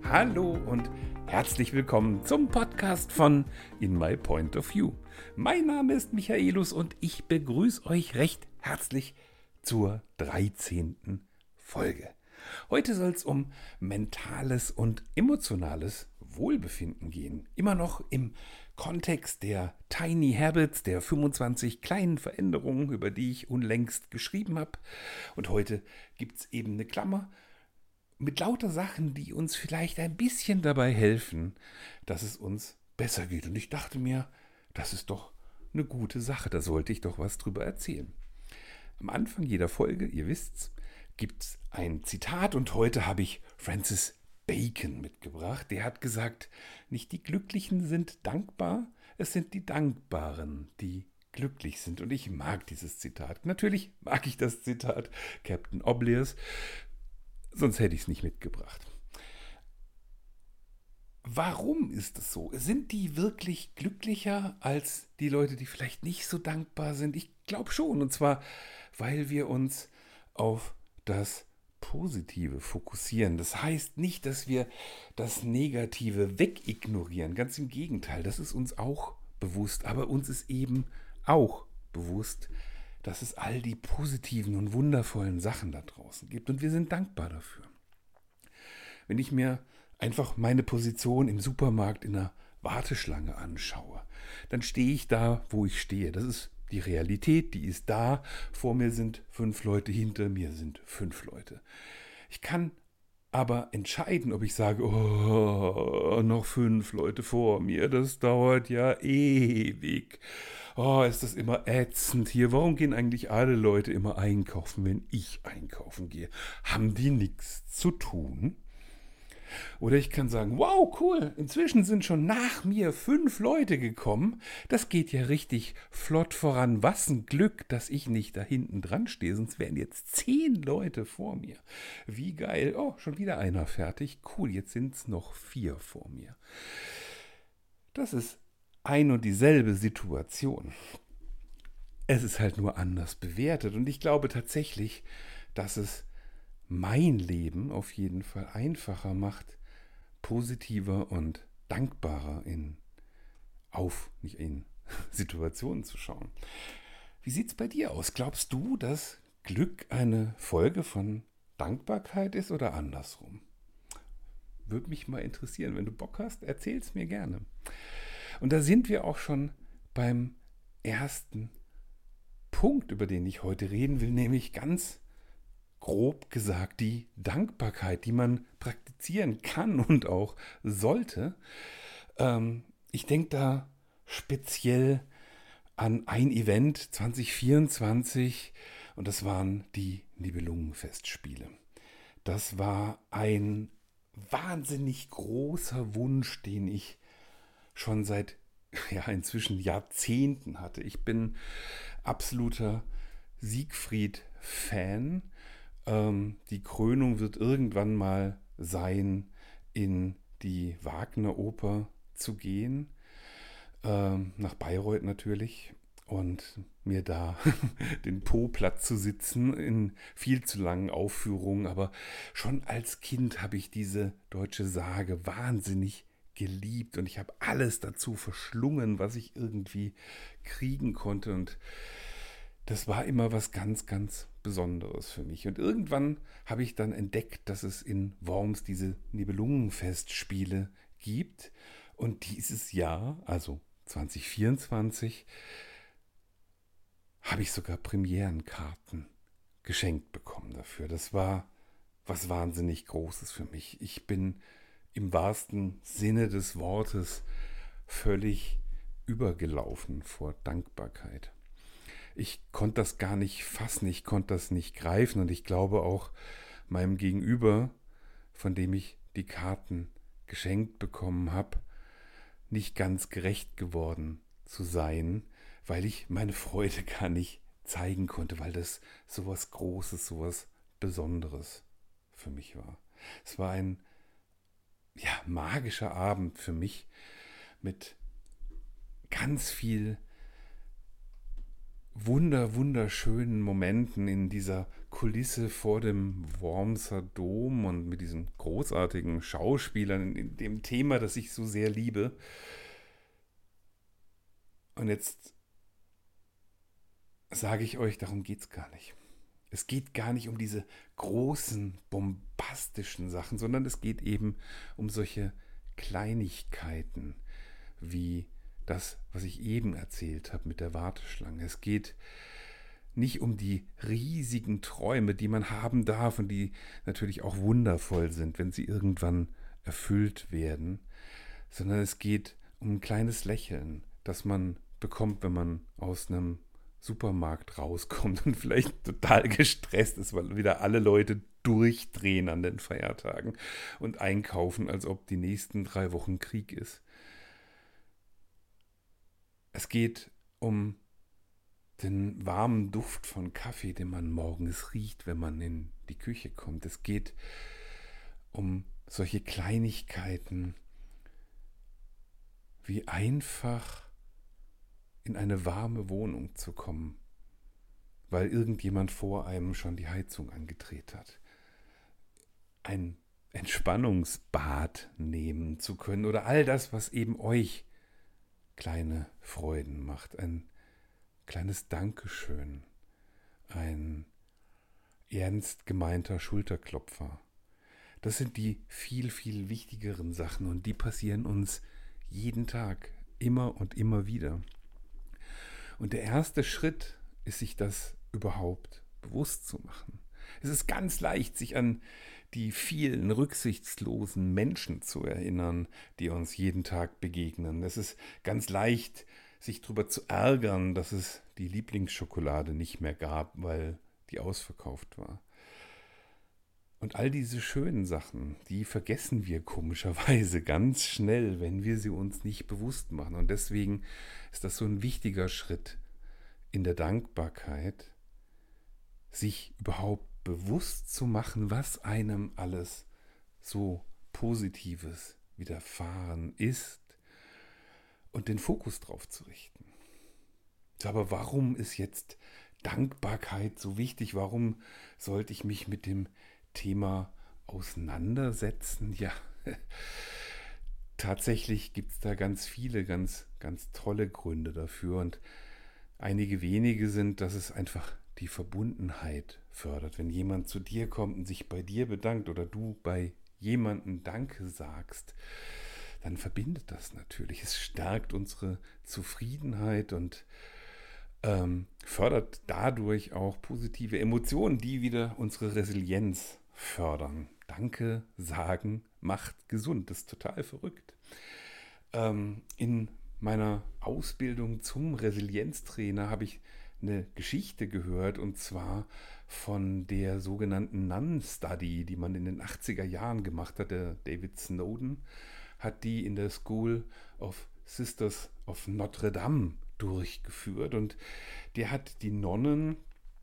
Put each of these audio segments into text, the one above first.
Hallo und herzlich willkommen zum Podcast von In My Point of View. Mein Name ist Michaelus und ich begrüße euch recht herzlich zur 13. Folge. Heute soll es um mentales und emotionales Wohlbefinden gehen. Immer noch im Kontext der Tiny Habits, der 25 kleinen Veränderungen, über die ich unlängst geschrieben habe. Und heute gibt es eben eine Klammer mit lauter Sachen, die uns vielleicht ein bisschen dabei helfen, dass es uns besser geht. Und ich dachte mir, das ist doch eine gute Sache, da sollte ich doch was drüber erzählen. Am Anfang jeder Folge, ihr wisst's, gibt's ein Zitat und heute habe ich Francis Bacon mitgebracht. Der hat gesagt, nicht die Glücklichen sind dankbar, es sind die Dankbaren, die glücklich sind. Und ich mag dieses Zitat. Natürlich mag ich das Zitat Captain Obvious, sonst hätte ich es nicht mitgebracht. Warum ist es so? Sind die wirklich glücklicher als die Leute, die vielleicht nicht so dankbar sind? Ich glaube schon. Und zwar, weil wir uns auf das Positive fokussieren. Das heißt nicht, dass wir das Negative wegignorieren. Ganz im Gegenteil, das ist uns auch bewusst. Aber uns ist eben auch bewusst, dass es all die positiven und wundervollen Sachen da draußen gibt. Und wir sind dankbar dafür. Wenn ich mir einfach meine Position im Supermarkt in einer Warteschlange anschaue, dann stehe ich da, wo ich stehe. Das ist die Realität, die ist da. Vor mir sind 5 Leute, hinter mir sind 5 Leute. Ich kann aber entscheiden, ob ich sage, oh, noch 5 Leute vor mir, das dauert ja ewig. Oh, ist das immer ätzend hier. Warum gehen eigentlich alle Leute immer einkaufen, wenn ich einkaufen gehe? Haben die nichts zu tun? Oder ich kann sagen, wow, cool, inzwischen sind schon nach mir 5 Leute gekommen. Das geht ja richtig flott voran. Was ein Glück, dass ich nicht da hinten dran stehe, sonst wären jetzt 10 Leute vor mir. Wie geil. Oh, schon wieder einer fertig. Cool, jetzt sind es noch 4 vor mir. Das ist ein und dieselbe Situation. Es ist halt nur anders bewertet. Und ich glaube tatsächlich, dass es mein Leben auf jeden Fall einfacher macht, positiver und dankbarer nicht in Situationen zu schauen. Wie sieht es bei dir aus? Glaubst du, dass Glück eine Folge von Dankbarkeit ist oder andersrum? Würde mich mal interessieren. Wenn du Bock hast, erzähl's mir gerne. Und da sind wir auch schon beim ersten Punkt, über den ich heute reden will, nämlich ganz grob gesagt die Dankbarkeit, die man praktizieren kann und auch sollte. Ich denke da speziell an ein Event 2024 und das waren die Nibelungenfestspiele. Das war ein wahnsinnig großer Wunsch, den ich schon seit inzwischen Jahrzehnten hatte. Ich bin absoluter Siegfried-Fan. Die Krönung wird irgendwann mal sein, in die Wagner-Oper zu gehen, nach Bayreuth natürlich, und mir da den Po platt zu sitzen in viel zu langen Aufführungen. Aber schon als Kind habe ich diese deutsche Sage wahnsinnig geliebt und ich habe alles dazu verschlungen, was ich irgendwie kriegen konnte, und das war immer was ganz, ganz Besonderes für mich. Und irgendwann habe ich dann entdeckt, dass es in Worms diese Nibelungenfestspiele gibt. Und dieses Jahr, also 2024, habe ich sogar Premierenkarten geschenkt bekommen dafür. Das war was wahnsinnig Großes für mich. Ich bin im wahrsten Sinne des Wortes völlig übergelaufen vor Dankbarkeit. Ich konnte das gar nicht fassen, ich konnte das nicht greifen, und ich glaube auch meinem Gegenüber, von dem ich die Karten geschenkt bekommen habe, nicht ganz gerecht geworden zu sein, weil ich meine Freude gar nicht zeigen konnte, weil das sowas Großes, sowas Besonderes für mich war. Es war ein magischer Abend für mich mit ganz viel wunderschönen Momenten in dieser Kulisse vor dem Wormser Dom und mit diesen großartigen Schauspielern in dem Thema, das ich so sehr liebe. Und jetzt sage ich euch, darum geht es gar nicht. Es geht gar nicht um diese großen, bombastischen Sachen, sondern es geht eben um solche Kleinigkeiten wie das, was ich eben erzählt habe mit der Warteschlange. Es geht nicht um die riesigen Träume, die man haben darf und die natürlich auch wundervoll sind, wenn sie irgendwann erfüllt werden, sondern es geht um ein kleines Lächeln, das man bekommt, wenn man aus einem Supermarkt rauskommt und vielleicht total gestresst ist, weil wieder alle Leute durchdrehen an den Feiertagen und einkaufen, als ob die nächsten 3 Wochen Krieg ist. Es geht um den warmen Duft von Kaffee, den man morgens riecht, wenn man in die Küche kommt. Es geht um solche Kleinigkeiten wie einfach in eine warme Wohnung zu kommen, weil irgendjemand vor einem schon die Heizung angedreht hat. Ein Entspannungsbad nehmen zu können oder all das, was eben euch kleine Freuden macht. Ein kleines Dankeschön, ein ernst gemeinter Schulterklopfer. Das sind die viel wichtigeren Sachen und die passieren uns jeden Tag, immer und immer wieder. Und der erste Schritt ist, sich das überhaupt bewusst zu machen. Es ist ganz leicht, sich an die vielen rücksichtslosen Menschen zu erinnern, die uns jeden Tag begegnen. Es ist ganz leicht, sich darüber zu ärgern, dass es die Lieblingsschokolade nicht mehr gab, weil die ausverkauft war. Und all diese schönen Sachen, die vergessen wir komischerweise ganz schnell, wenn wir sie uns nicht bewusst machen. Und deswegen ist das so ein wichtiger Schritt in der Dankbarkeit, sich überhaupt bewusst zu machen, was einem alles so Positives widerfahren ist und den Fokus drauf zu richten. Aber warum ist jetzt Dankbarkeit so wichtig? Warum sollte ich mich mit dem Thema auseinandersetzen? Ja, tatsächlich gibt es da ganz viele, ganz tolle Gründe dafür. Und einige wenige sind, dass es einfach die Verbundenheit fördert. Wenn jemand zu dir kommt und sich bei dir bedankt oder du bei jemandem Danke sagst, dann verbindet das natürlich. Es stärkt unsere Zufriedenheit und fördert dadurch auch positive Emotionen, die wieder unsere Resilienz fördern. Danke sagen macht gesund. Das ist total verrückt. In meiner Ausbildung zum Resilienztrainer habe ich eine Geschichte gehört und zwar von der sogenannten Nun Study, die man in den 80er Jahren gemacht hat. Der David Snowden hat die in der School of Sisters of Notre Dame durchgeführt und der hat die Nonnen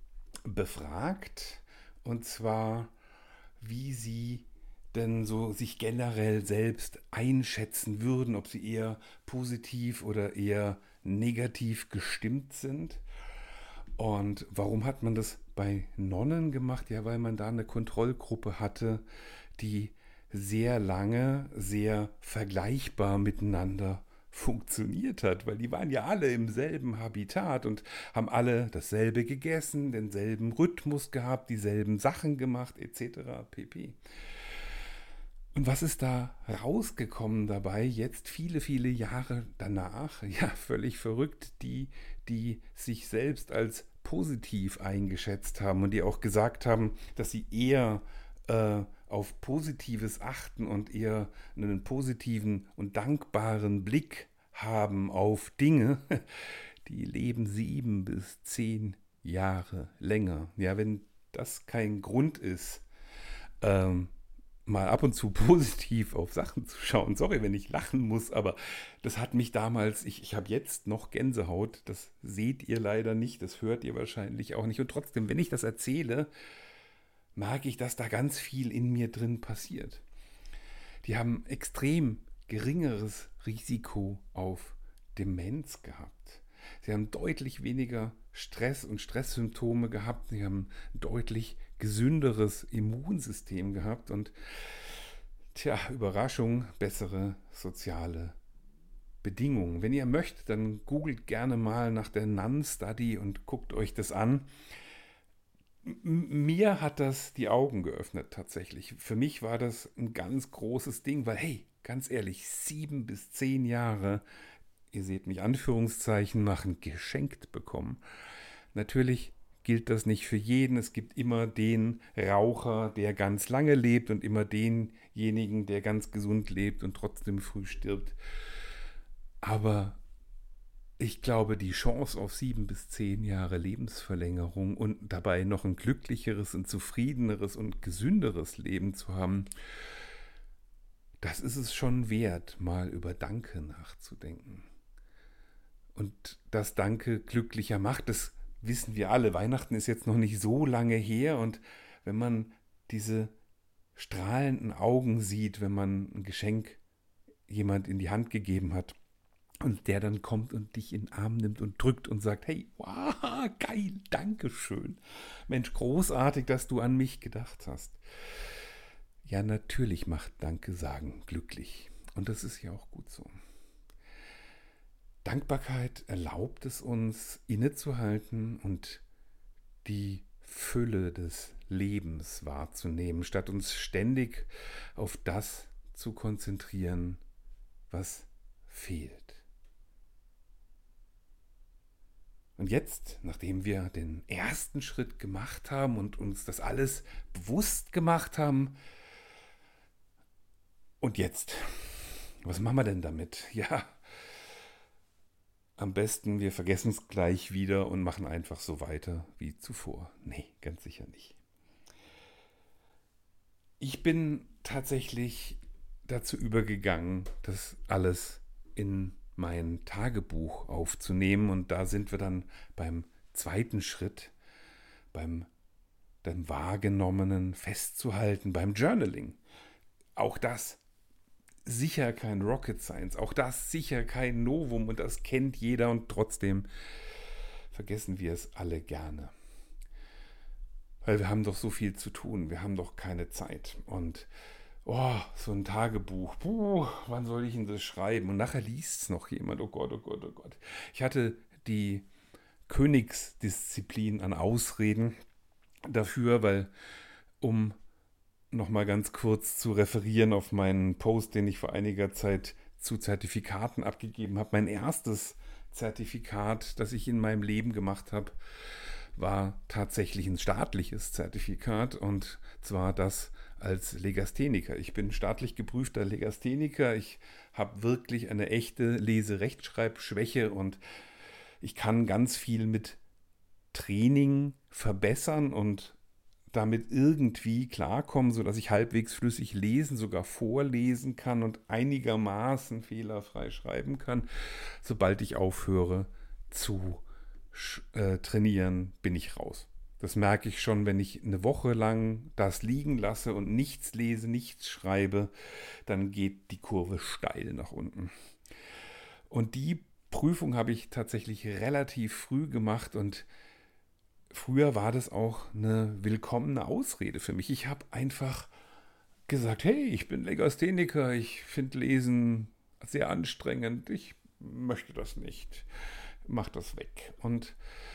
befragt und zwar, wie sie denn so sich generell selbst einschätzen würden, ob sie eher positiv oder eher negativ gestimmt sind. Und warum hat man das bei Nonnen gemacht? Ja, weil man da eine Kontrollgruppe hatte, die sehr lange, sehr vergleichbar miteinander funktioniert hat, weil die waren ja alle im selben Habitat und haben alle dasselbe gegessen, denselben Rhythmus gehabt, dieselben Sachen gemacht, etc. pp. Und was ist da rausgekommen dabei, jetzt viele Jahre danach? Ja, völlig verrückt, die sich selbst als positiv eingeschätzt haben und die auch gesagt haben, dass sie eher auf Positives achten und eher einen positiven und dankbaren Blick haben auf Dinge, die leben 7 bis 10 Jahre länger. Ja, wenn das kein Grund ist, mal ab und zu positiv auf Sachen zu schauen. Sorry, wenn ich lachen muss, aber das hat mich damals, ich habe jetzt noch Gänsehaut, das seht ihr leider nicht, das hört ihr wahrscheinlich auch nicht. Und trotzdem, wenn ich das erzähle, merke ich, dass da ganz viel in mir drin passiert. Die haben extrem geringeres Risiko auf Demenz gehabt. Sie haben deutlich weniger Stress und Stresssymptome gehabt. Sie haben ein deutlich gesünderes Immunsystem gehabt und, tja, Überraschung, bessere soziale Bedingungen. Wenn ihr möchtet, dann googelt gerne mal nach der Nun Study und guckt euch das an. Mir hat das die Augen geöffnet tatsächlich. Für mich war das ein ganz großes Ding, weil hey, ganz ehrlich, 7 bis 10 Jahre, ihr seht mich Anführungszeichen machen, geschenkt bekommen. Natürlich gilt das nicht für jeden. Es gibt immer den Raucher, der ganz lange lebt und immer denjenigen, der ganz gesund lebt und trotzdem früh stirbt. Aber ich glaube, die Chance auf 7 bis 10 Jahre Lebensverlängerung und dabei noch ein glücklicheres und zufriedeneres und gesünderes Leben zu haben, das ist es schon wert, mal über Danke nachzudenken. Und dass Danke glücklicher macht, das wissen wir alle. Weihnachten ist jetzt noch nicht so lange her und wenn man diese strahlenden Augen sieht, wenn man ein Geschenk jemand in die Hand gegeben hat, und der dann kommt und dich in den Arm nimmt und drückt und sagt, hey, wow, geil, danke schön. Mensch, großartig, dass du an mich gedacht hast. Ja, natürlich macht Danke sagen glücklich. Und das ist ja auch gut so. Dankbarkeit erlaubt es uns, innezuhalten und die Fülle des Lebens wahrzunehmen, statt uns ständig auf das zu konzentrieren, was fehlt. Und jetzt, nachdem wir den ersten Schritt gemacht haben und uns das alles bewusst gemacht haben, und jetzt, was machen wir denn damit? Ja, am besten wir vergessen es gleich wieder und machen einfach so weiter wie zuvor. Nee, ganz sicher nicht. Ich bin tatsächlich dazu übergegangen, das alles in mein Tagebuch aufzunehmen. Und da sind wir dann beim zweiten Schritt, beim dem Wahrgenommenen festzuhalten, beim Journaling. Auch das sicher kein Rocket Science, auch das sicher kein Novum und das kennt jeder und trotzdem vergessen wir es alle gerne. Weil wir haben doch so viel zu tun, wir haben doch keine Zeit und so ein Tagebuch, wann soll ich denn das schreiben? Und nachher liest es noch jemand, oh Gott, oh Gott, oh Gott. Ich hatte die Königsdisziplin an Ausreden dafür, weil, um nochmal ganz kurz zu referieren auf meinen Post, den ich vor einiger Zeit zu Zertifikaten abgegeben habe. Mein erstes Zertifikat, das ich in meinem Leben gemacht habe, war tatsächlich ein staatliches Zertifikat und zwar das als Legastheniker. Ich bin staatlich geprüfter Legastheniker. Ich habe wirklich eine echte Lese-Rechtschreibschwäche und ich kann ganz viel mit Training verbessern und damit irgendwie klarkommen, sodass ich halbwegs flüssig lesen, sogar vorlesen kann und einigermaßen fehlerfrei schreiben kann. Sobald ich aufhöre zu trainieren, bin ich raus. Das merke ich schon, wenn ich eine Woche lang das liegen lasse und nichts lese, nichts schreibe, dann geht die Kurve steil nach unten. Und die Prüfung habe ich tatsächlich relativ früh gemacht und früher war das auch eine willkommene Ausrede für mich. Ich habe einfach gesagt, hey, ich bin Legastheniker, ich finde Lesen sehr anstrengend, ich möchte das nicht, mach das weg. Und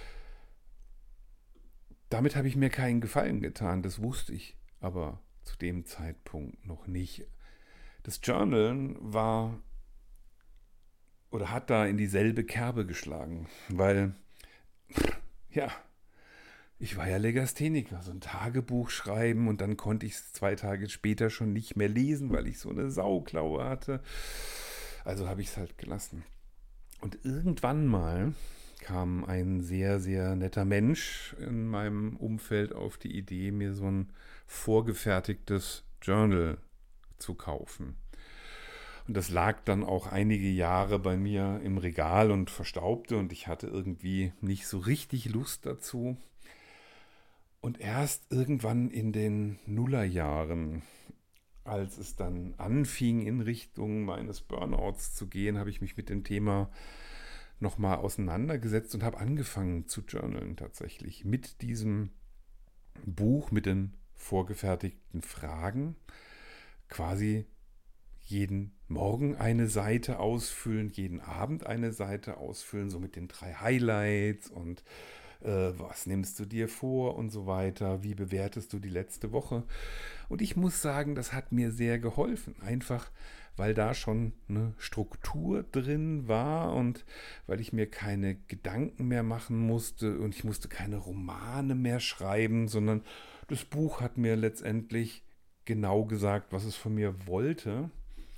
damit habe ich mir keinen Gefallen getan, das wusste ich aber zu dem Zeitpunkt noch nicht. Das Journalen war oder hat da in dieselbe Kerbe geschlagen, weil, ja, ich war ja Legastheniker, so ein Tagebuch schreiben und dann konnte ich es 2 Tage später schon nicht mehr lesen, weil ich so eine Sauklaue hatte. Also habe ich es halt gelassen. Und irgendwann mal kam ein sehr, sehr netter Mensch in meinem Umfeld auf die Idee, mir so ein vorgefertigtes Journal zu kaufen. Und das lag dann auch einige Jahre bei mir im Regal und verstaubte und ich hatte irgendwie nicht so richtig Lust dazu. Und erst irgendwann in den Nullerjahren, als es dann anfing, in Richtung meines Burnouts zu gehen, habe ich mich mit dem Thema nochmal auseinandergesetzt und habe angefangen zu journalen tatsächlich mit diesem Buch, mit den vorgefertigten Fragen. Quasi jeden Morgen eine Seite ausfüllen, jeden Abend eine Seite ausfüllen, so mit den 3 Highlights und was nimmst du dir vor und so weiter, wie bewertest du die letzte Woche. Und ich muss sagen, das hat mir sehr geholfen, einfach weil da schon eine Struktur drin war und weil ich mir keine Gedanken mehr machen musste und ich musste keine Romane mehr schreiben, sondern das Buch hat mir letztendlich genau gesagt, was es von mir wollte.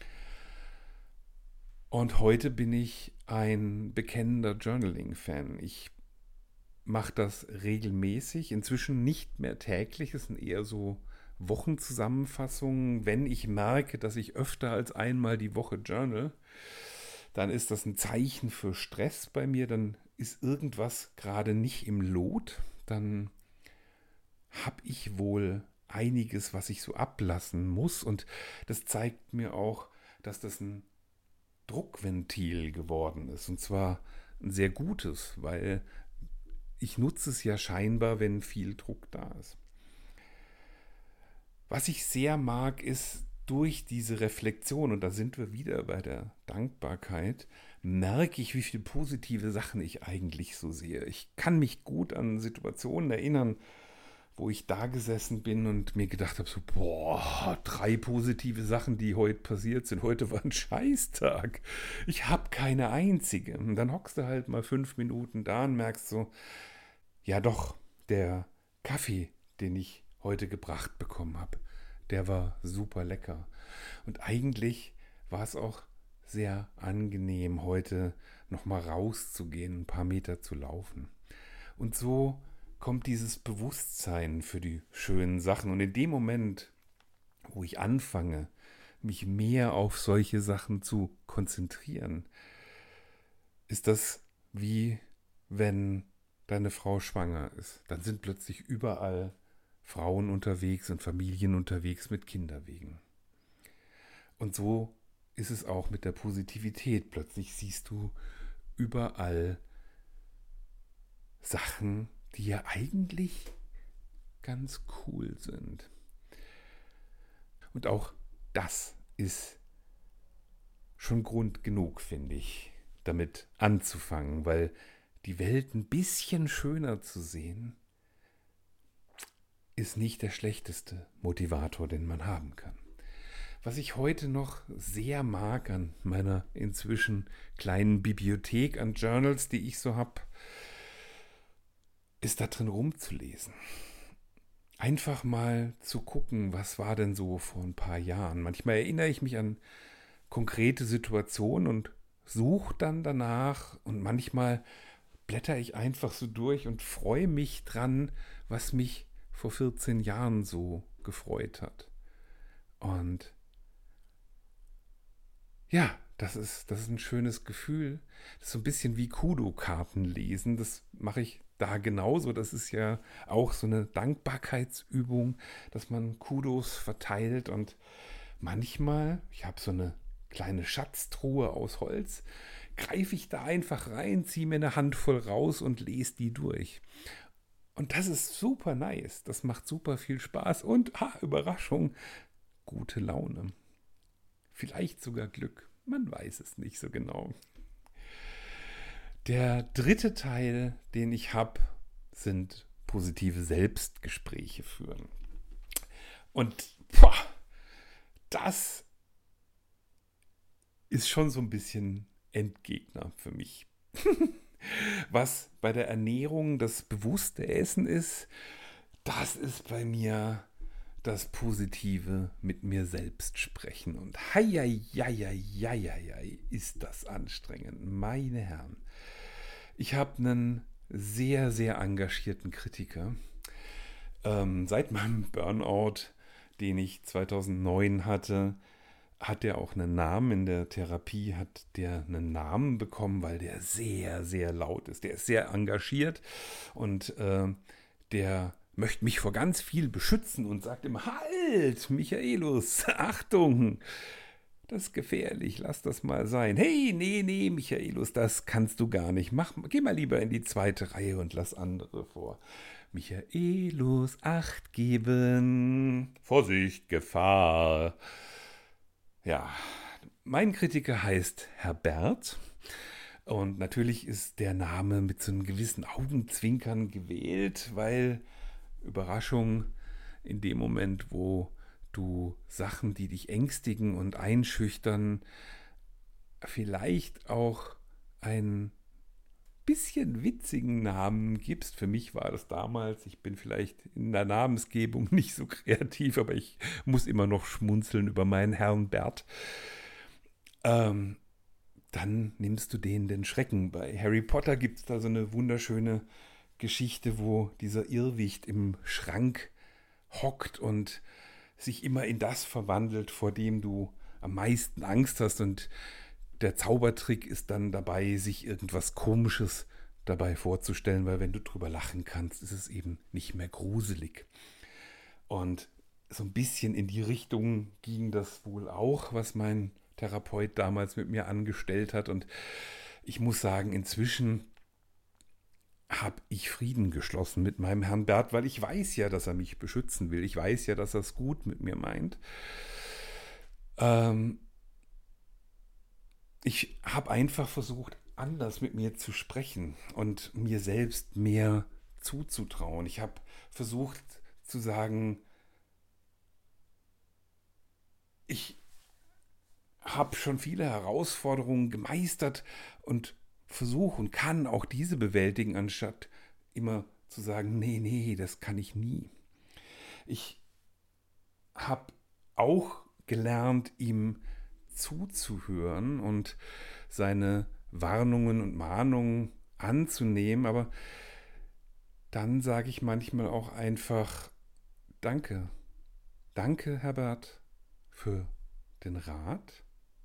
Und heute bin ich ein bekennender Journaling-Fan. Ich mache das regelmäßig, inzwischen nicht mehr täglich, es sind eher so Wochenzusammenfassungen. Wenn ich merke, dass ich öfter als einmal die Woche journal, dann ist das ein Zeichen für Stress bei mir, dann ist irgendwas gerade nicht im Lot, dann habe ich wohl einiges, was ich so ablassen muss und das zeigt mir auch, dass das ein Druckventil geworden ist und zwar ein sehr gutes, weil ich nutze es ja scheinbar, wenn viel Druck da ist. Was ich sehr mag, ist durch diese Reflexion, und da sind wir wieder bei der Dankbarkeit, merke ich, wie viele positive Sachen ich eigentlich so sehe. Ich kann mich gut an Situationen erinnern, wo ich da gesessen bin und mir gedacht habe, so, boah, 3 positive Sachen, die heute passiert sind. Heute war ein Scheißtag. Ich habe keine einzige. Und dann hockst du halt mal 5 Minuten da und merkst so, ja doch, der Kaffee, den ich heute gebracht bekommen habe, der war super lecker. Und eigentlich war es auch sehr angenehm, heute nochmal rauszugehen, ein paar Meter zu laufen. Und so kommt dieses Bewusstsein für die schönen Sachen. Und in dem Moment, wo ich anfange, mich mehr auf solche Sachen zu konzentrieren, ist das wie wenn deine Frau schwanger ist. Dann sind plötzlich überall Frauen unterwegs und Familien unterwegs mit Kinderwegen. Und so ist es auch mit der Positivität. Plötzlich siehst du überall Sachen, die ja eigentlich ganz cool sind. Und auch das ist schon Grund genug, finde ich, damit anzufangen, weil die Welt ein bisschen schöner zu sehen, ist nicht der schlechteste Motivator, den man haben kann. Was ich heute noch sehr mag an meiner inzwischen kleinen Bibliothek an Journals, die ich so habe, ist da drin rumzulesen. Einfach mal zu gucken, was war denn so vor ein paar Jahren. Manchmal erinnere ich mich an konkrete Situationen und suche dann danach und manchmal blätter ich einfach so durch und freue mich dran, was mich vor 14 Jahren so gefreut hat. Und ja, das ist ein schönes Gefühl. Das ist so ein bisschen wie Kudo-Karten lesen. Das mache ich da genauso. Das ist ja auch so eine Dankbarkeitsübung, dass man Kudos verteilt. Und manchmal, ich habe so eine kleine Schatztruhe aus Holz, greife ich da einfach rein, ziehe mir eine Handvoll raus und lese die durch. Und das ist super nice. Das macht super viel Spaß und, Überraschung, gute Laune. Vielleicht sogar Glück. Man weiß es nicht so genau. Der dritte Teil, den ich habe, sind positive Selbstgespräche führen. Und das ist schon so ein bisschen Endgegner für mich. Was bei der Ernährung das bewusste Essen ist, das ist bei mir das Positive mit mir selbst sprechen. Und hei, ist das anstrengend, meine Herren. Ich habe einen sehr, sehr engagierten Kritiker. Seit meinem Burnout, den ich 2009 hatte, hat der auch einen Namen. In der Therapie hat der einen Namen bekommen, weil der sehr, sehr laut ist. Der ist sehr engagiert und der möchte mich vor ganz viel beschützen und sagt immer, halt, Michaelus, Achtung. das ist gefährlich, lass das mal sein. Hey, nee, Michaelus, das kannst du gar nicht. Geh mal lieber in die zweite Reihe und lass andere vor. Michaelus, Acht geben. Vorsicht, Gefahr. Ja, mein Kritiker heißt Herbert. Und natürlich ist der Name mit so einem gewissen Augenzwinkern gewählt, weil Überraschung, in dem Moment, wo du Sachen, die dich ängstigen und einschüchtern, vielleicht auch einen bisschen witzigen Namen gibst. Für mich war das damals, ich bin vielleicht in der Namensgebung nicht so kreativ, aber ich muss immer noch schmunzeln über meinen Herrn Bert. Ähm, Dann nimmst du denen den Schrecken. Bei Harry Potter gibt es da so eine wunderschöne Geschichte, wo dieser Irrwicht im Schrank hockt und sich immer in das verwandelt, vor dem du am meisten Angst hast. Und der Zaubertrick ist dann dabei, sich irgendwas Komisches dabei vorzustellen, weil wenn du drüber lachen kannst, ist es eben nicht mehr gruselig. Und so ein bisschen in die Richtung ging das wohl auch, was mein Therapeut damals mit mir angestellt hat. Und ich muss sagen, inzwischen habe ich Frieden geschlossen mit meinem Herrn Bert, weil ich weiß ja, dass er mich beschützen will. Ich weiß ja, dass er es gut mit mir meint. Ähm, Ich habe einfach versucht, anders mit mir zu sprechen und mir selbst mehr zuzutrauen. Ich habe versucht zu sagen, ich habe schon viele Herausforderungen gemeistert und versuche und kann auch diese bewältigen, anstatt immer zu sagen, nee, das kann ich nie. Ich habe auch gelernt, ihm zuzuhören und seine Warnungen und Mahnungen anzunehmen, aber dann sage ich manchmal auch einfach Danke. Danke, Herbert, für den Rat.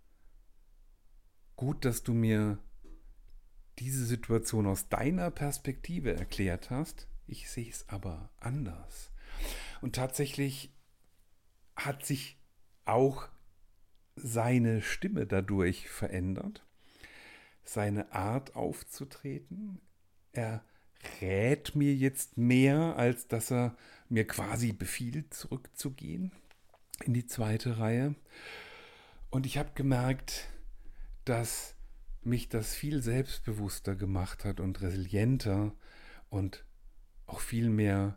Gut, dass du mir diese Situation aus deiner Perspektive erklärt hast. Ich sehe es aber anders. Und tatsächlich hat sich auch seine Stimme dadurch verändert, seine Art aufzutreten. Er rät mir jetzt mehr, als dass er mir quasi befiehlt, zurückzugehen in die zweite Reihe. Und ich habe gemerkt, dass mich das viel selbstbewusster gemacht hat und resilienter und auch viel mehr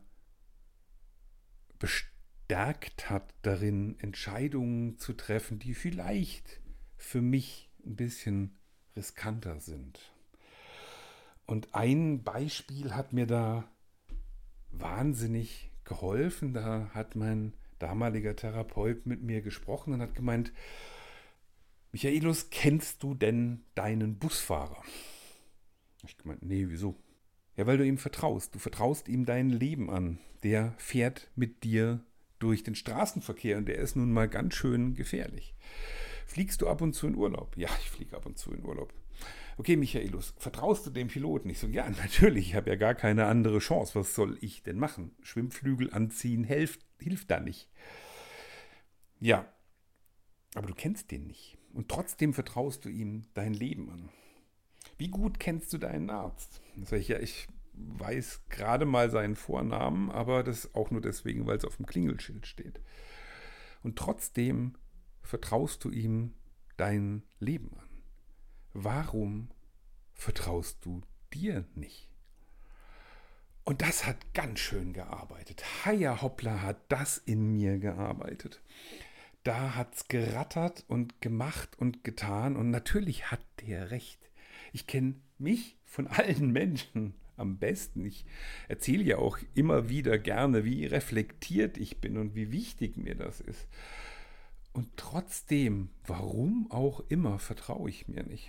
bestärkt hat darin, Entscheidungen zu treffen, die vielleicht für mich ein bisschen riskanter sind. Und ein Beispiel hat mir da wahnsinnig geholfen. Da hat mein damaliger Therapeut mit mir gesprochen und hat gemeint, Michaelus, kennst du denn deinen Busfahrer? Ich gemeint, nee, wieso? Ja, weil du ihm vertraust. Du vertraust ihm dein Leben an. Der fährt mit dir durch den Straßenverkehr und der ist nun mal ganz schön gefährlich. Fliegst du ab und zu in Urlaub? Ja, ich fliege ab und zu in Urlaub. Okay, Michaelus, vertraust du dem Piloten? Ich so, ja, natürlich, ich habe ja gar keine andere Chance. Was soll ich denn machen? Schwimmflügel anziehen hilft da nicht. Ja, aber du kennst den nicht. Und trotzdem vertraust du ihm dein Leben an. Wie gut kennst du deinen Arzt? Sag ich, ja, ich weiß gerade mal seinen Vornamen, aber das auch nur deswegen, weil es auf dem Klingelschild steht. Und trotzdem vertraust du ihm dein Leben an. Warum vertraust du dir nicht? Und das hat ganz schön gearbeitet. Heia hoppla hat das in mir gearbeitet. Da hat's gerattert und gemacht und getan und natürlich hat der recht. Ich kenne mich von allen Menschen am besten. Ich erzähle ja auch immer wieder gerne, wie reflektiert ich bin und wie wichtig mir das ist. Und trotzdem, warum auch immer, vertraue ich mir nicht.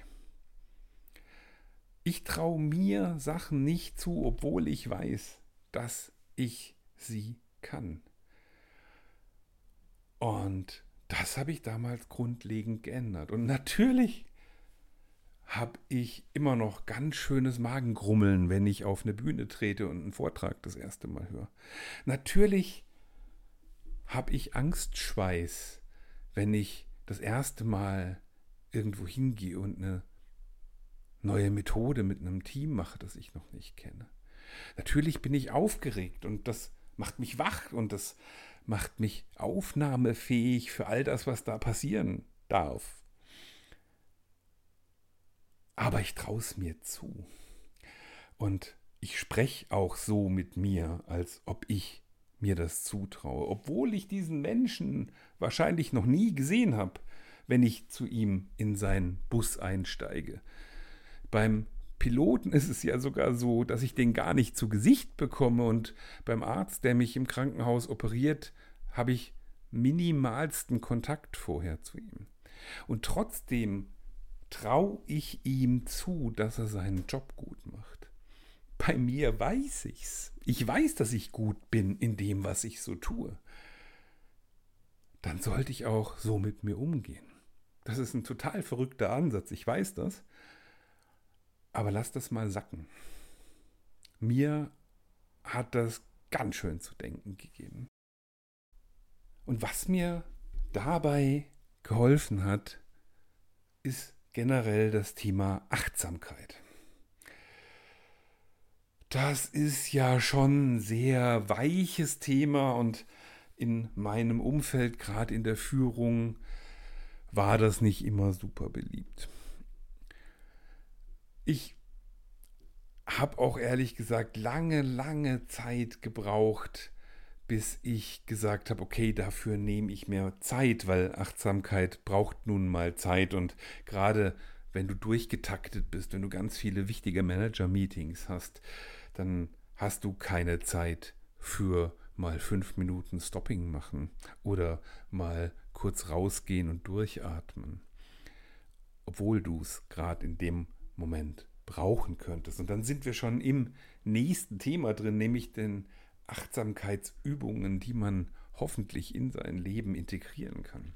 Ich traue mir Sachen nicht zu, obwohl ich weiß, dass ich sie kann. Und das habe ich damals grundlegend geändert. Und natürlich habe ich immer noch ganz schönes Magengrummeln, wenn ich auf eine Bühne trete und einen Vortrag das erste Mal höre. Natürlich habe ich Angstschweiß, wenn ich das erste Mal irgendwo hingehe und eine neue Methode mit einem Team mache, das ich noch nicht kenne. Natürlich bin ich aufgeregt und das macht mich wach und das macht mich aufnahmefähig für all das, was da passieren darf. Aber ich traue es mir zu. Und ich spreche auch so mit mir, als ob ich mir das zutraue, obwohl ich diesen Menschen wahrscheinlich noch nie gesehen habe, wenn ich zu ihm in seinen Bus einsteige. Beim Piloten ist es ja sogar so, dass ich den gar nicht zu Gesicht bekomme und beim Arzt, der mich im Krankenhaus operiert, habe ich minimalsten Kontakt vorher zu ihm. Und trotzdem traue ich ihm zu, dass er seinen Job gut macht. Bei mir weiß ich's. Ich weiß, dass ich gut bin in dem, was ich so tue. Dann sollte ich auch so mit mir umgehen. Das ist ein total verrückter Ansatz, ich weiß das. Aber lass das mal sacken. Mir hat das ganz schön zu denken gegeben. Und was mir dabei geholfen hat, ist generell das Thema Achtsamkeit. Das ist ja schon ein sehr weiches Thema und in meinem Umfeld, gerade in der Führung, war das nicht immer super beliebt. Ich habe auch ehrlich gesagt lange Zeit gebraucht, bis ich gesagt habe, okay, dafür nehme ich mehr Zeit, weil Achtsamkeit braucht nun mal Zeit und gerade wenn du durchgetaktet bist, wenn du ganz viele wichtige Manager-Meetings hast, dann hast du keine Zeit für mal 5 Minuten Stopping machen oder mal kurz rausgehen und durchatmen, obwohl du es gerade in dem Moment brauchen könntest. Und dann sind wir schon im nächsten Thema drin, nämlich den Achtsamkeitsübungen, die man hoffentlich in sein Leben integrieren kann.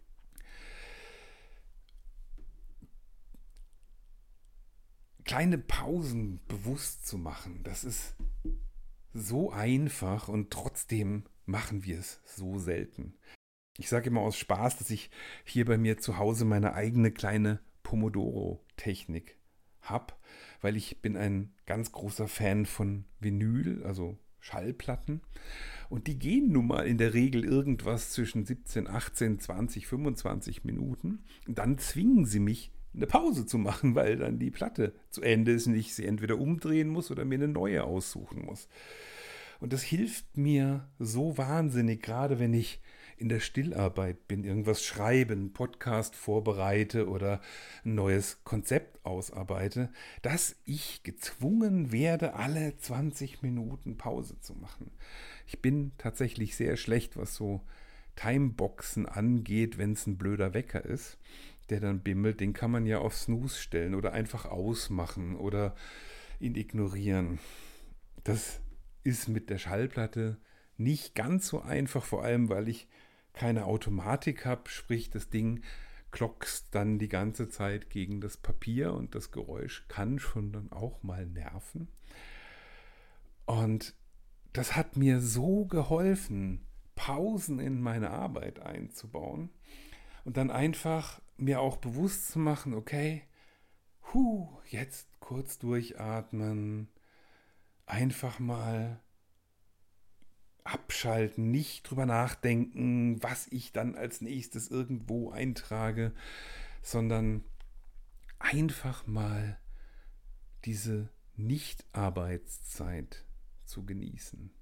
Kleine Pausen bewusst zu machen, das ist so einfach und trotzdem machen wir es so selten. Ich sage immer aus Spaß, dass ich hier bei mir zu Hause meine eigene kleine Pomodoro-Technik habe, weil ich bin ein ganz großer Fan von Vinyl, also Schallplatten. Und die gehen nun mal in der Regel irgendwas zwischen 17, 18, 20, 25 Minuten. Und dann zwingen sie mich, eine Pause zu machen, weil dann die Platte zu Ende ist und ich sie entweder umdrehen muss oder mir eine neue aussuchen muss. Und das hilft mir so wahnsinnig, gerade wenn ich in der Stillarbeit bin, irgendwas schreibe, einen Podcast vorbereite oder ein neues Konzept ausarbeite, dass ich gezwungen werde, alle 20 Minuten Pause zu machen. Ich bin tatsächlich sehr schlecht, was so Timeboxen angeht, wenn es ein blöder Wecker ist, der dann bimmelt. Den kann man ja auf Snooze stellen oder einfach ausmachen oder ihn ignorieren. Das ist mit der Schallplatte nicht ganz so einfach, vor allem weil ich keine Automatik habe, sprich das Ding klockst dann die ganze Zeit gegen das Papier und das Geräusch kann schon dann auch mal nerven. Und das hat mir so geholfen, Pausen in meine Arbeit einzubauen und dann einfach mir auch bewusst zu machen, okay, jetzt kurz durchatmen, einfach mal abschalten, nicht drüber nachdenken, was ich dann als nächstes irgendwo eintrage, sondern einfach mal diese Nicht-Arbeitszeit zu genießen.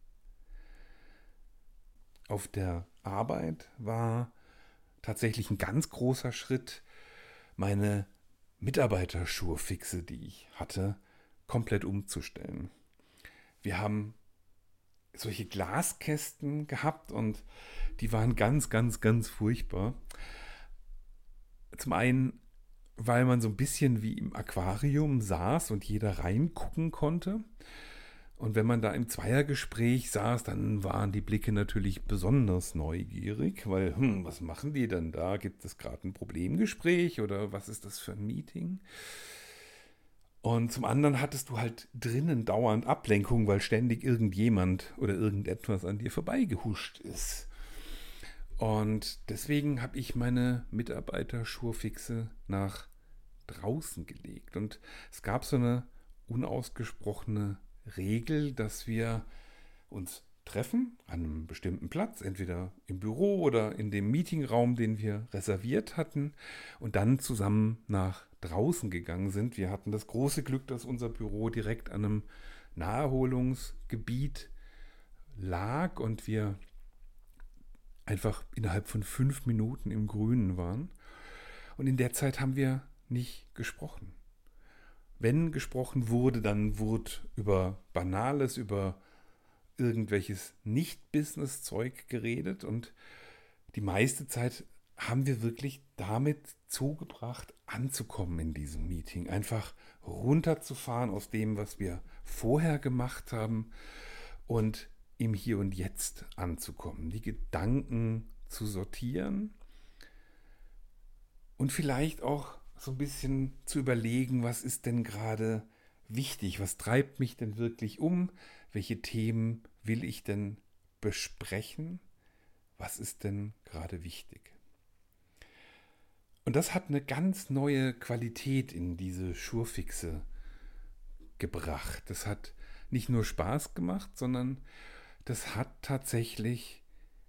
Auf der Arbeit war tatsächlich ein ganz großer Schritt, meine Mitarbeiterschurfixe, die ich hatte, komplett umzustellen. Wir haben solche Glaskästen gehabt und die waren ganz furchtbar. Zum einen, weil man so ein bisschen wie im Aquarium saß und jeder reingucken konnte. Und wenn man da im Zweiergespräch saß, dann waren die Blicke natürlich besonders neugierig, weil, was machen die denn da? Gibt es gerade ein Problemgespräch oder was ist das für ein Meeting? Und zum anderen hattest du halt drinnen dauernd Ablenkung, weil ständig irgendjemand oder irgendetwas an dir vorbeigehuscht ist. Und deswegen habe ich meine Mitarbeiter-Schurfixe nach draußen gelegt. Und es gab so eine unausgesprochene Regel, dass wir uns treffen an einem bestimmten Platz, entweder im Büro oder in dem Meetingraum, den wir reserviert hatten, und dann zusammen nach draußen gegangen sind. Wir hatten das große Glück, dass unser Büro direkt an einem Naherholungsgebiet lag und wir einfach innerhalb von 5 Minuten im Grünen waren. Und in der Zeit haben wir nicht gesprochen. Wenn gesprochen wurde, dann wurde über Banales, über irgendwelches Nicht-Business-Zeug geredet und die meiste Zeit haben wir wirklich damit zugebracht, anzukommen in diesem Meeting. Einfach runterzufahren aus dem, was wir vorher gemacht haben und im Hier und Jetzt anzukommen. Die Gedanken zu sortieren und vielleicht auch so ein bisschen zu überlegen, was ist denn gerade wichtig, was treibt mich denn wirklich um, welche Themen will ich denn besprechen, was ist denn gerade wichtig. Und das hat eine ganz neue Qualität in diese Schurfixe gebracht. Das hat nicht nur Spaß gemacht, sondern das hat tatsächlich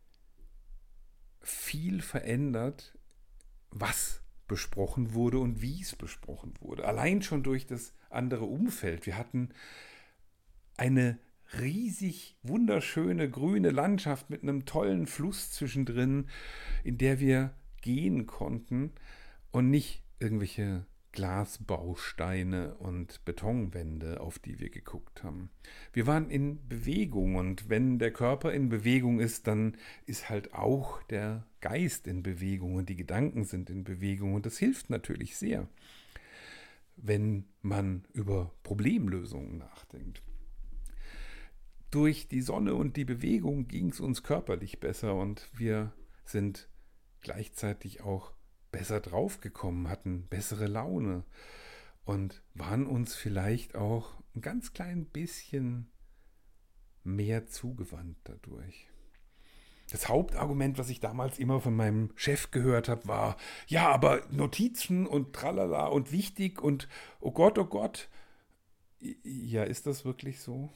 viel verändert, was besprochen wurde und wie es besprochen wurde. Allein schon durch das andere Umfeld. Wir hatten eine riesig wunderschöne grüne Landschaft mit einem tollen Fluss zwischendrin, in der wir gehen konnten und nicht irgendwelche Glasbausteine und Betonwände, auf die wir geguckt haben. Wir waren in Bewegung und wenn der Körper in Bewegung ist, dann ist halt auch der Geist in Bewegung und die Gedanken sind in Bewegung und das hilft natürlich sehr, wenn man über Problemlösungen nachdenkt. Durch die Sonne und die Bewegung ging es uns körperlich besser und wir sind gleichzeitig auch besser draufgekommen, hatten bessere Laune und waren uns vielleicht auch ein ganz klein bisschen mehr zugewandt dadurch. Das Hauptargument, was ich damals immer von meinem Chef gehört habe, war, ja, aber Notizen und tralala und wichtig und oh Gott, oh Gott. Ja, ist das wirklich so?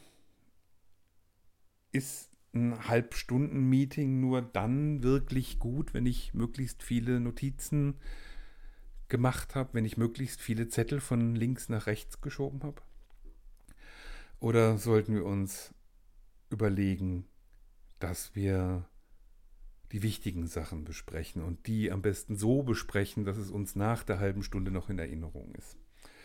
Ist ein Halbstunden-Meeting nur dann wirklich gut, wenn ich möglichst viele Notizen gemacht habe, wenn ich möglichst viele Zettel von links nach rechts geschoben habe? Oder sollten wir uns überlegen, dass wir die wichtigen Sachen besprechen und die am besten so besprechen, dass es uns nach der halben Stunde noch in Erinnerung ist?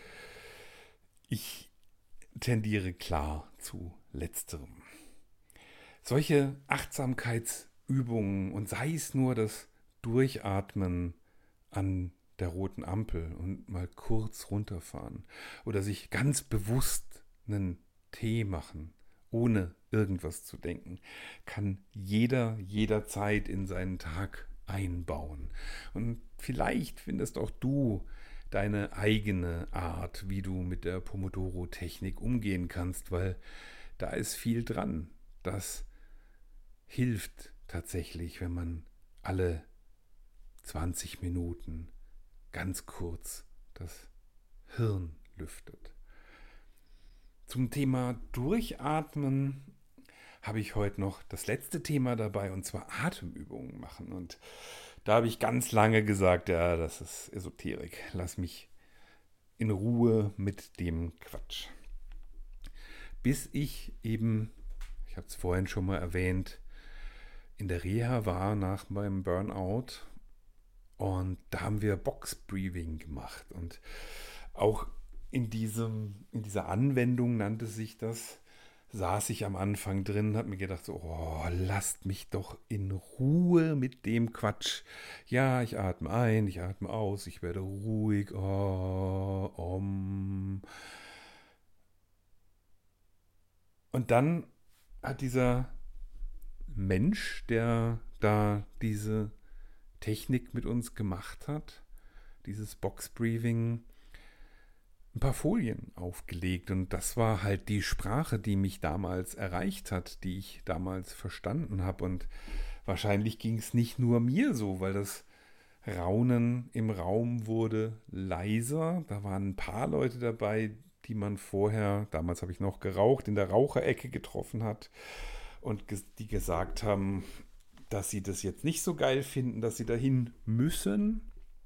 Ich tendiere klar zu letzterem. Solche Achtsamkeitsübungen und sei es nur das Durchatmen an der roten Ampel und mal kurz runterfahren oder sich ganz bewusst einen Tee machen, ohne irgendwas zu denken, kann jeder jederzeit in seinen Tag einbauen. Und vielleicht findest auch du deine eigene Art, wie du mit der Pomodoro-Technik umgehen kannst, weil da ist viel dran. Das hilft tatsächlich, wenn man alle 20 Minuten ganz kurz das Hirn lüftet. Zum Thema Durchatmen habe ich heute noch das letzte Thema dabei und zwar Atemübungen machen. Und da habe ich ganz lange gesagt, ja, das ist Esoterik. Lass mich in Ruhe mit dem Quatsch. Bis ich eben, ich habe es vorhin schon mal erwähnt, in der Reha war nach meinem Burnout und da haben wir Box Breathing gemacht und auch in dieser Anwendung nannte sich das, saß ich am Anfang drin, habe mir gedacht, so, oh, lasst mich doch in Ruhe mit dem Quatsch. Ja, ich atme ein, ich atme aus, ich werde ruhig. Oh, Und dann hat dieser Mensch, der da diese Technik mit uns gemacht hat, dieses Box Breathing, ein paar Folien aufgelegt und das war halt die Sprache, die mich damals erreicht hat, die ich damals verstanden habe und wahrscheinlich ging es nicht nur mir so, weil das Raunen im Raum wurde leiser. Da waren ein paar Leute dabei, die man vorher, damals habe ich noch geraucht, in der Raucherecke getroffen hat und die gesagt haben, dass sie das jetzt nicht so geil finden, dass sie dahin müssen.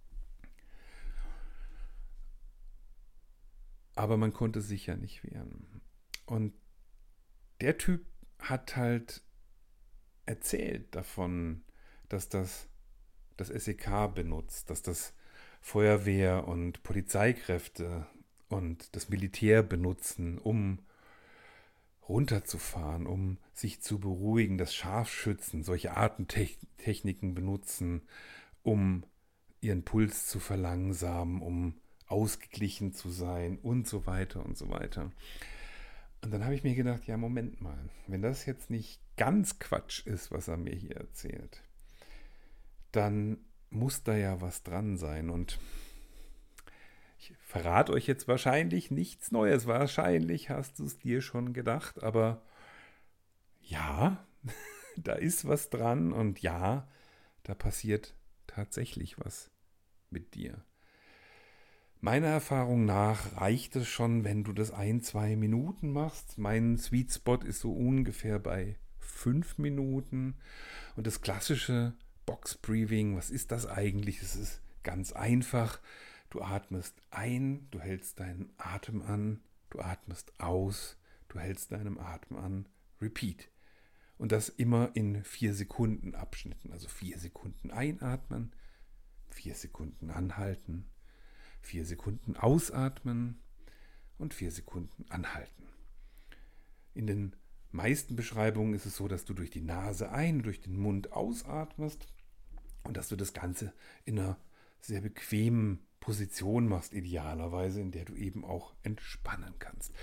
Aber man konnte sich ja nicht wehren. Und der Typ hat halt erzählt davon, dass das SEK benutzt, dass das Feuerwehr und Polizeikräfte und das Militär benutzen, um runterzufahren, um sich zu beruhigen, dass Scharfschützen solche Artentechniken benutzen, um ihren Puls zu verlangsamen, um ausgeglichen zu sein und so weiter und so weiter. Und dann habe ich mir gedacht, ja, Moment mal, wenn das jetzt nicht ganz Quatsch ist, was er mir hier erzählt, dann muss da ja was dran sein. Und ich verrate euch jetzt wahrscheinlich nichts Neues. Wahrscheinlich hast du es dir schon gedacht, aber ja, da ist was dran und ja, da passiert tatsächlich was mit dir. Meiner Erfahrung nach reicht es schon, wenn du das 1, 2 Minuten machst. Mein Sweet Spot ist so ungefähr bei 5 Minuten. Und das klassische Box Breathing, was ist das eigentlich? Es ist ganz einfach. Du atmest ein, du hältst deinen Atem an, du atmest aus, du hältst deinen Atem an. Repeat. Und das immer in 4 Sekunden Abschnitten. Also 4 Sekunden einatmen, 4 Sekunden anhalten, 4 Sekunden ausatmen und 4 Sekunden anhalten. In den meisten Beschreibungen ist es so, dass du durch die Nase ein, durch den Mund ausatmest und dass du das Ganze in einer sehr bequemen Position machst, idealerweise, in der du eben auch entspannen kannst.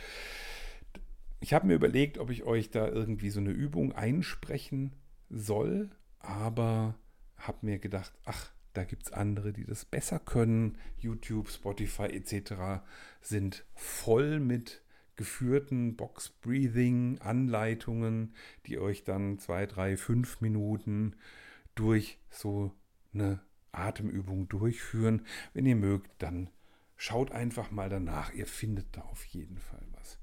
Ich habe mir überlegt, ob ich euch da irgendwie so eine Übung einsprechen soll, aber habe mir gedacht, ach, da gibt es andere, die das besser können. YouTube, Spotify etc. sind voll mit geführten Box-Breathing-Anleitungen, die euch dann 2, 3, 5 Minuten durch so eine Atemübung durchführen. Wenn ihr mögt, dann schaut einfach mal danach. Ihr findet da auf jeden Fall was.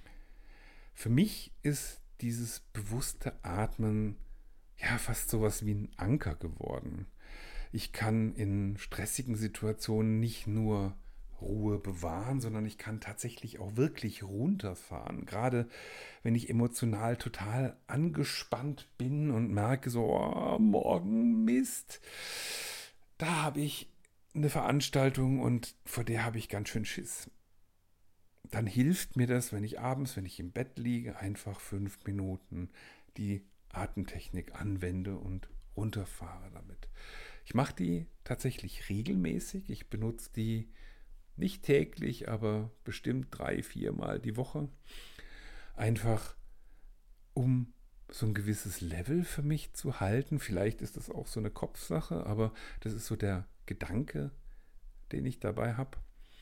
Für mich ist dieses bewusste Atmen ja fast sowas wie ein Anker geworden. Ich kann in stressigen Situationen nicht nur Ruhe bewahren, sondern ich kann tatsächlich auch wirklich runterfahren. Gerade wenn ich emotional total angespannt bin und merke so, oh, morgen Mist, da habe ich eine Veranstaltung und vor der habe ich ganz schön Schiss. Dann hilft mir das, wenn ich abends, wenn ich im Bett liege, einfach 5 Minuten die Atemtechnik anwende und runterfahre damit. Ich mache die tatsächlich regelmäßig. Ich benutze die nicht täglich, aber bestimmt 3, 4 Mal die Woche. Einfach um so ein gewisses Level für mich zu halten. Vielleicht ist das auch so eine Kopfsache, aber das ist so der Gedanke, den ich dabei habe.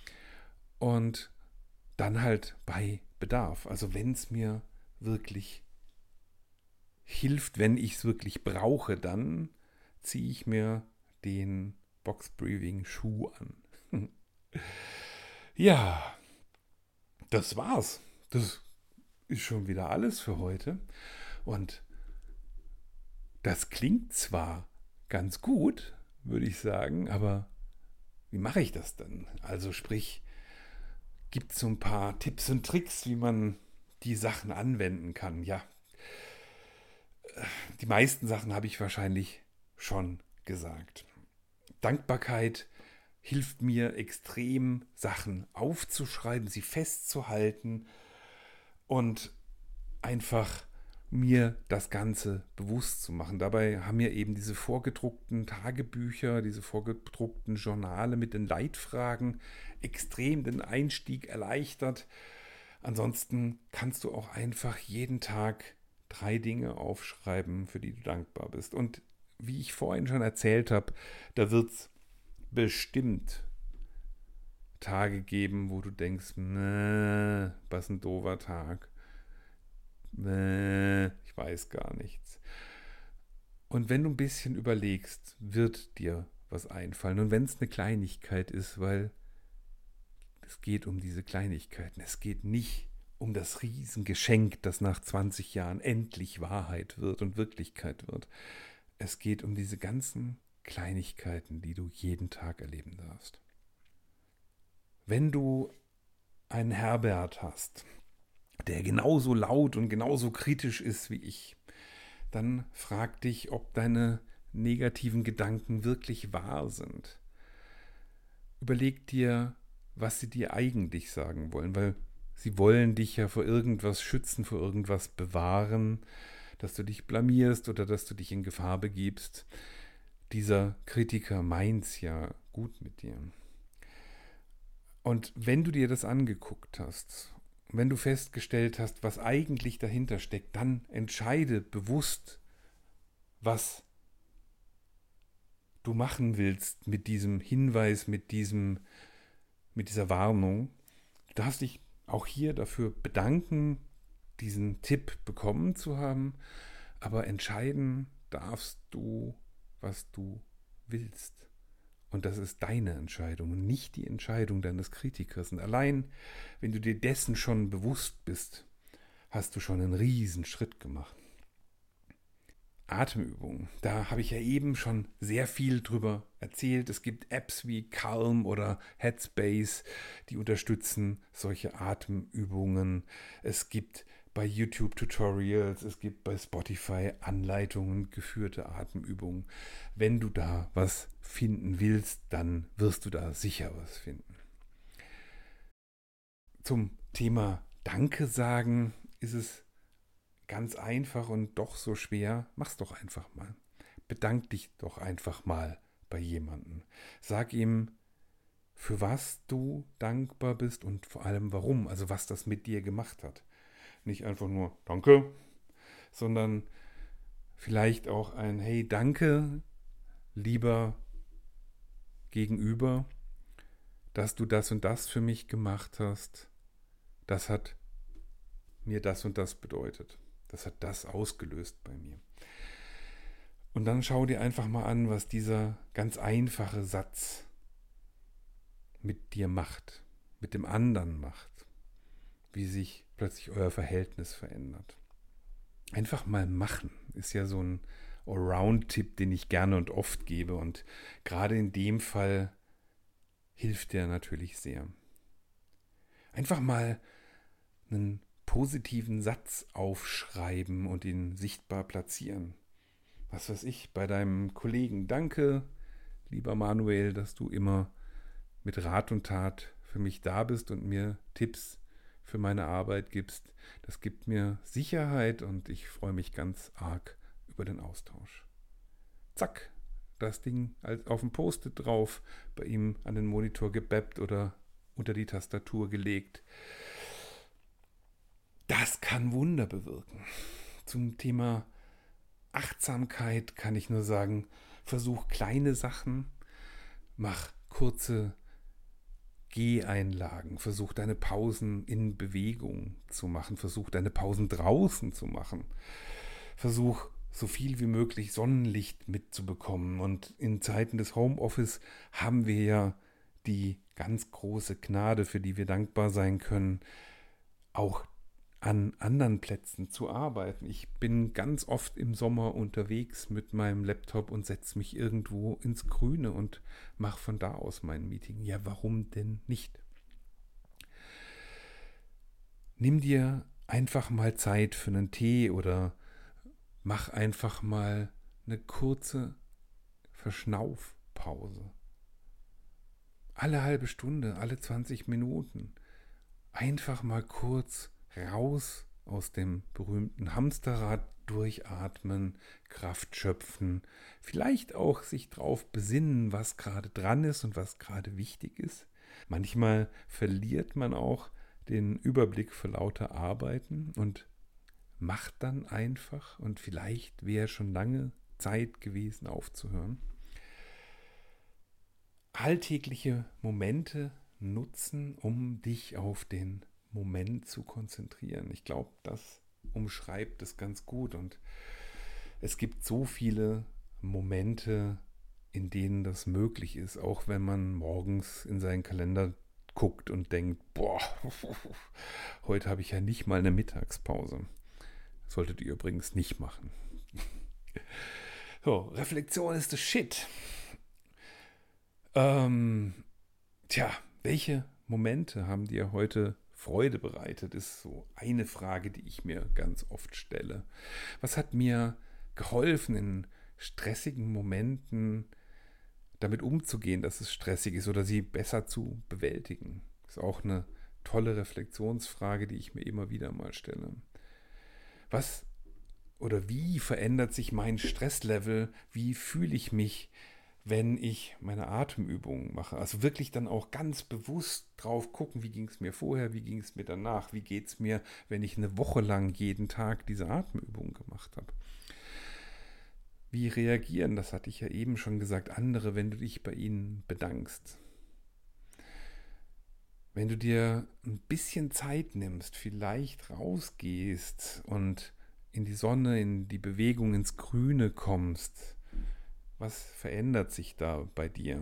Und dann halt bei Bedarf. Also wenn es mir wirklich hilft, wenn ich es wirklich brauche, dann ziehe ich mir den Box Breathing Schuh an. Ja, das war's. Das ist schon wieder alles für heute. Und das klingt zwar ganz gut, würde ich sagen, aber wie mache ich das denn? Also sprich, gibt es so ein paar Tipps und Tricks, wie man die Sachen anwenden kann. Ja, die meisten Sachen habe ich wahrscheinlich schon gesagt. Dankbarkeit hilft mir extrem, Sachen aufzuschreiben, sie festzuhalten und einfach mir das Ganze bewusst zu machen. Dabei haben mir eben diese vorgedruckten Tagebücher, diese vorgedruckten Journale mit den Leitfragen extrem den Einstieg erleichtert. Ansonsten kannst du auch einfach jeden Tag 3 Dinge aufschreiben, für die du dankbar bist. Und wie ich vorhin schon erzählt habe, da wird es bestimmt Tage geben, wo du denkst, was ein doofer Tag. Ich weiß gar nichts. Und wenn du ein bisschen überlegst, wird dir was einfallen. Und wenn es eine Kleinigkeit ist, weil es geht um diese Kleinigkeiten. Es geht nicht um das Riesengeschenk, das nach 20 Jahren endlich Wahrheit wird und Wirklichkeit wird. Es geht um diese ganzen Kleinigkeiten, die du jeden Tag erleben darfst. Wenn du einen Herbert hast, der genauso laut und genauso kritisch ist wie ich, dann frag dich, ob deine negativen Gedanken wirklich wahr sind. Überleg dir, was sie dir eigentlich sagen wollen, weil sie wollen dich ja vor irgendwas schützen, vor irgendwas bewahren, dass du dich blamierst oder dass du dich in Gefahr begibst. Dieser Kritiker meint's ja gut mit dir. Und wenn du dir das angeguckt hast, wenn du festgestellt hast, was eigentlich dahinter steckt, dann entscheide bewusst, was du machen willst mit diesem Hinweis, mit dieser Warnung. Du darfst dich auch hier dafür bedanken, diesen Tipp bekommen zu haben, aber entscheiden darfst du, was du willst. Und das ist deine Entscheidung und nicht die Entscheidung deines Kritikers. Und allein, wenn du dir dessen schon bewusst bist, hast du schon einen riesen Schritt gemacht. Atemübungen. Da habe ich ja eben schon sehr viel drüber erzählt. Es gibt Apps wie Calm oder Headspace, die unterstützen solche Atemübungen. Es gibt bei YouTube Tutorials, es gibt bei Spotify Anleitungen, geführte Atemübungen. Wenn du da was finden willst, dann wirst du da sicher was finden. Zum Thema Danke sagen ist es ganz einfach und doch so schwer. Mach's doch einfach mal. Bedank dich doch einfach mal bei jemandem. Sag ihm, für was du dankbar bist und vor allem warum, also was das mit dir gemacht hat. Nicht einfach nur Danke, sondern vielleicht auch ein Hey, danke, lieber Gegenüber, dass du das und das für mich gemacht hast. Das hat mir das und das bedeutet. Das hat das ausgelöst bei mir. Und dann schau dir einfach mal an, was dieser ganz einfache Satz mit dir macht, mit dem anderen macht, wie sich plötzlich euer Verhältnis verändert. Einfach mal machen ist ja so ein Allround-Tipp, den ich gerne und oft gebe und gerade in dem Fall hilft der natürlich sehr. Einfach mal einen positiven Satz aufschreiben und ihn sichtbar platzieren. Was weiß ich, bei deinem Kollegen. Danke, lieber Manuel, dass du immer mit Rat und Tat für mich da bist und mir Tipps für meine Arbeit gibst. Das gibt mir Sicherheit und ich freue mich ganz arg über den Austausch. Zack, das Ding auf dem Post-it drauf, bei ihm an den Monitor gebappt oder unter die Tastatur gelegt. Das kann Wunder bewirken. Zum Thema Achtsamkeit kann ich nur sagen, versuch kleine Sachen, mach kurze Geheinlagen, versuch deine Pausen in Bewegung zu machen, versuch deine Pausen draußen zu machen, versuch so viel wie möglich Sonnenlicht mitzubekommen. Und in Zeiten des Homeoffice haben wir ja die ganz große Gnade, für die wir dankbar sein können, auch an anderen Plätzen zu arbeiten. Ich bin ganz oft im Sommer unterwegs mit meinem Laptop und setze mich irgendwo ins Grüne und mache von da aus mein Meeting. Ja, warum denn nicht? Nimm dir einfach mal Zeit für einen Tee oder mach einfach mal eine kurze Verschnaufpause. Alle halbe Stunde, alle 20 Minuten. Einfach mal kurz raus aus dem berühmten Hamsterrad durchatmen, Kraft schöpfen, vielleicht auch sich drauf besinnen, was gerade dran ist und was gerade wichtig ist. Manchmal verliert man auch den Überblick vor lauter Arbeiten und macht dann einfach und vielleicht wäre schon lange Zeit gewesen aufzuhören. Alltägliche Momente nutzen, um dich auf den Moment zu konzentrieren. Ich glaube, das umschreibt es ganz gut. Und Es gibt so viele Momente, in denen das möglich ist, auch wenn man morgens in seinen Kalender guckt und denkt, boah, heute habe ich ja nicht mal eine Mittagspause. Solltet ihr übrigens nicht machen. So, Reflexion ist das Shit. Ähm, Tja, welche Momente haben dir heute Freude bereitet, ist so eine Frage, die ich mir ganz oft stelle. Was hat mir geholfen, in stressigen Momenten damit umzugehen, dass es stressig ist oder sie besser zu bewältigen? Das ist auch eine tolle Reflexionsfrage, die ich mir immer wieder mal stelle. Was oder wie verändert sich mein Stresslevel? Wie fühle ich mich, wenn ich meine Atemübungen mache? Also wirklich dann auch ganz bewusst drauf gucken, wie ging es mir vorher, wie ging es mir danach, wie geht es mir, wenn ich eine Woche lang jeden Tag diese Atemübungen gemacht habe. Wie reagieren, das hatte ich ja eben schon gesagt, andere, wenn du dich bei ihnen bedankst? Wenn du dir ein bisschen Zeit nimmst, vielleicht rausgehst und in die Sonne, in die Bewegung, ins Grüne kommst, was verändert sich da bei dir?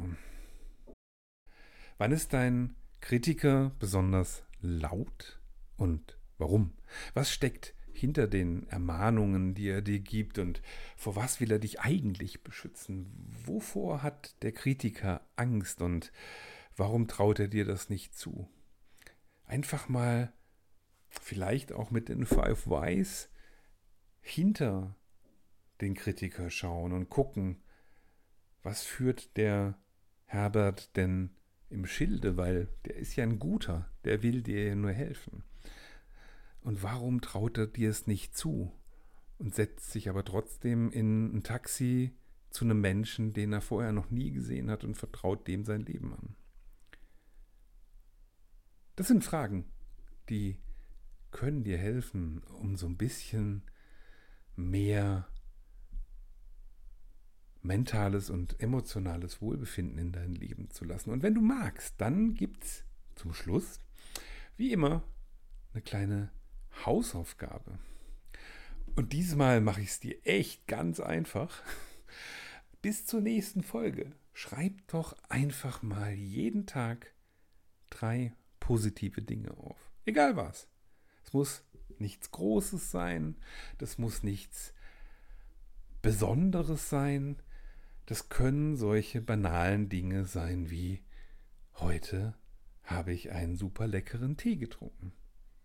Wann ist dein Kritiker besonders laut und warum? Was steckt hinter den Ermahnungen, die er dir gibt und vor was will er dich eigentlich beschützen? Wovor hat der Kritiker Angst und warum traut er dir das nicht zu? Einfach mal vielleicht auch mit den Five Whys hinter den Kritiker schauen und gucken, was führt der Herbert denn im Schilde, weil der ist ja ein Guter, der will dir ja nur helfen. Und warum traut er dir es nicht zu und setzt sich aber trotzdem in ein Taxi zu einem Menschen, den er vorher noch nie gesehen hat und vertraut dem sein Leben an? Das sind Fragen, die können dir helfen, um so ein bisschen mehr mentales und emotionales Wohlbefinden in dein Leben zu lassen. Und wenn du magst, dann gibt es zum Schluss, wie immer, eine kleine Hausaufgabe. Und diesmal mache ich es dir echt ganz einfach. Bis zur nächsten Folge. Schreib doch einfach mal jeden Tag 3 positive Dinge auf. Egal was. Es muss nichts Großes sein. Das muss nichts Besonderes sein. Das können solche banalen Dinge sein wie: heute habe ich einen super leckeren Tee getrunken.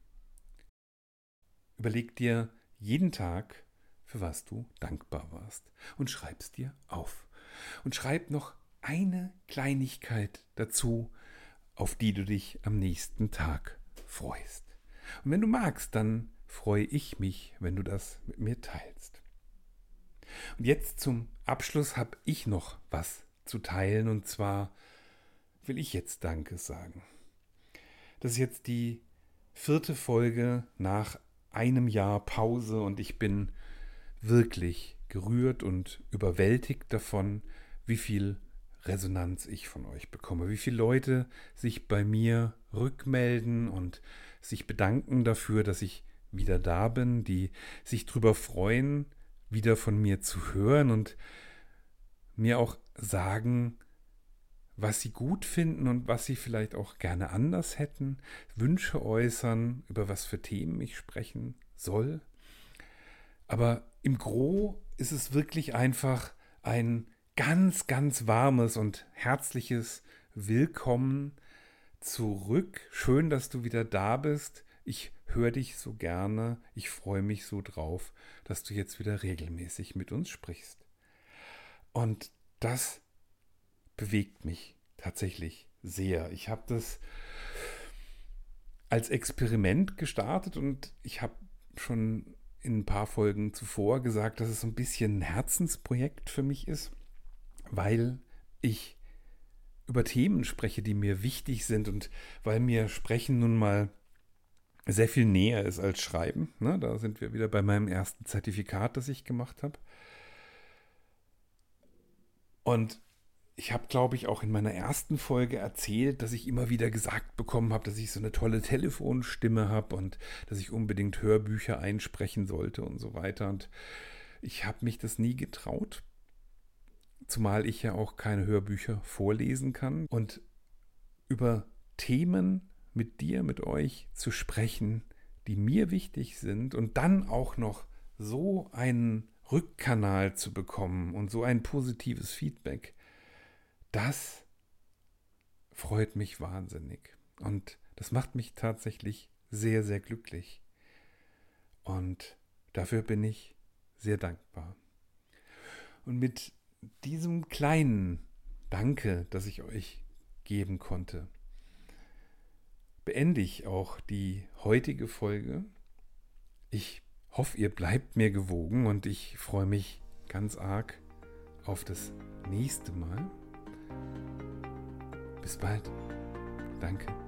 Überleg dir jeden Tag, für was du dankbar warst, und schreib's dir auf. Und schreib noch eine Kleinigkeit dazu, auf die du dich am nächsten Tag freust. Und wenn du magst, dann freue ich mich, wenn du das mit mir teilst. Und jetzt zum Abschluss habe ich noch was zu teilen, und zwar will ich jetzt Danke sagen. Das ist jetzt die 4. Folge nach einem Jahr Pause und ich bin wirklich gerührt und überwältigt davon, wie viel Resonanz ich von euch bekomme, wie viele Leute sich bei mir rückmelden und sich bedanken dafür, dass ich wieder da bin, die sich darüber freuen, wieder von mir zu hören und mir auch sagen, was sie gut finden und was sie vielleicht auch gerne anders hätten, Wünsche äußern, über was für Themen ich sprechen soll. Aber im Gros ist es wirklich einfach ein ganz, ganz warmes und herzliches Willkommen zurück. Schön, dass du wieder da bist. Ich höre dich so gerne. Ich freue mich so drauf, dass du jetzt wieder regelmäßig mit uns sprichst. Und das bewegt mich tatsächlich sehr. Ich habe das als Experiment gestartet und ich habe schon in ein paar Folgen zuvor gesagt, dass es so ein bisschen ein Herzensprojekt für mich ist, weil ich über Themen spreche, die mir wichtig sind und weil mir Sprechen nun mal sehr viel näher ist als Schreiben. Ne? Da sind wir wieder bei meinem ersten Zertifikat, das ich gemacht habe. Und ich habe, glaube ich, auch in meiner ersten Folge erzählt, dass ich immer wieder gesagt bekommen habe, dass ich so eine tolle Telefonstimme habe und dass ich unbedingt Hörbücher einsprechen sollte und so weiter. Und Ich habe mich das nie getraut, zumal ich ja auch keine Hörbücher vorlesen kann. Und über Themen mit dir, mit euch zu sprechen, die mir wichtig sind und dann auch noch so einen Rückkanal zu bekommen und so ein positives Feedback, das freut mich wahnsinnig. Und das macht mich tatsächlich sehr, sehr glücklich. Und dafür bin ich sehr dankbar. Und mit diesem kleinen Danke, das ich euch geben konnte, beende ich auch die heutige Folge. Ich hoffe, ihr bleibt mir gewogen und ich freue mich ganz arg auf das nächste Mal. Bis bald. Danke.